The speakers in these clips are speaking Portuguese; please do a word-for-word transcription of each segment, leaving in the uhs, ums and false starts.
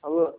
Alô?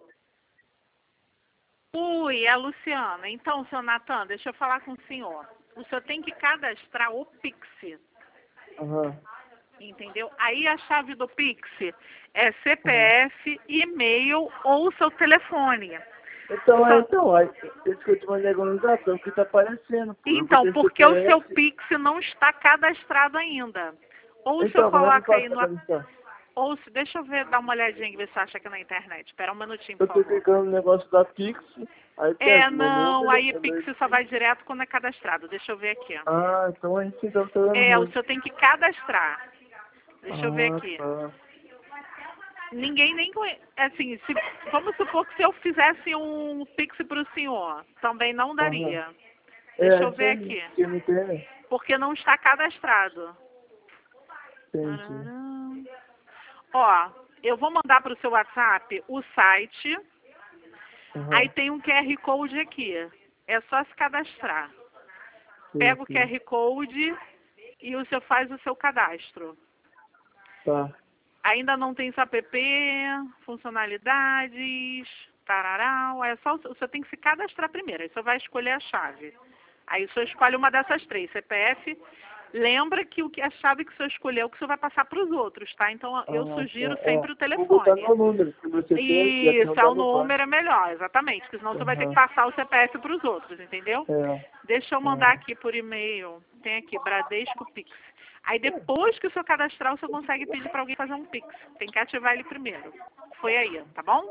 Oi, é a Luciana. Então, seu Natan, deixa eu falar com o senhor. O senhor tem que cadastrar o Pix, Aham. entendeu? Aí a chave do Pix é C P F, e-mail ou seu telefone. Então, é, Só- então, aí, esse que eu te mandei agora no zap, é o que tá aparecendo, pô. Eu Então, botei porque o seu C P F. Pix não está cadastrado ainda. Ou o senhor Então, como é que eu coloca faço aí pra no... cadastrar? Ou se... Deixa eu ver, dar uma olhadinha, ver se acha aqui na internet. Espera um minutinho, Eu por tô favor. clicando no negócio da Pix, aí É, pede meu não, número. aí é Pix dois- só vai direto quando é cadastrado. Deixa eu ver aqui. Ah, então aí sim, então tá dando É, o ruim. senhor tem que cadastrar. Deixa eu ver Ah, aqui. tá. Ninguém nem conhece. Assim, se, vamos supor que se eu fizesse um Pix pro senhor, também não Aham. daria. Deixa É, eu isso ver aí, aqui. que não tem, né? Porque não está cadastrado. Entendi. Tararã. Ó, eu vou mandar pro seu WhatsApp o site. Aí Aham. tem um Q R Code aqui. É só se cadastrar. Sim, Pega o sim. Q R Code e o senhor faz o seu cadastro. Tá. Ainda não tem seu app, funcionalidades, tararau. É só, o senhor tem que se cadastrar primeiro. Aí o senhor vai escolher a chave. Aí o senhor escolhe uma dessas três, C P F. Lembra que o que a chave que o senhor escolheu, que o senhor vai passar para os outros, tá? Então eu Ah, sugiro tá. É, sempre o vou botar telefone. meu número, que você tem, que já tem Isso, um é da o no banco. número é melhor, exatamente. Porque senão você vai ter que Aham. passar o C P F para os outros, entendeu? É. Deixa eu mandar É. aqui por e-mail. Tem aqui, Bradesco Pix. Aí depois que o senhor cadastrar, o senhor consegue pedir para alguém fazer um Pix. Tem que ativar ele primeiro. Foi aí, tá bom?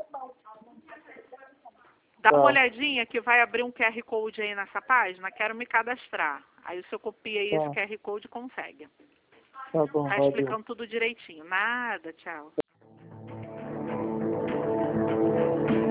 Dá uma Tá. olhadinha que vai abrir um Q R Code aí nessa página. Quero me cadastrar. Aí o senhor copia aí esse Tá. Q R Code e consegue. Tá bom, Tá valeu. explicando tudo direitinho. Nada, tchau.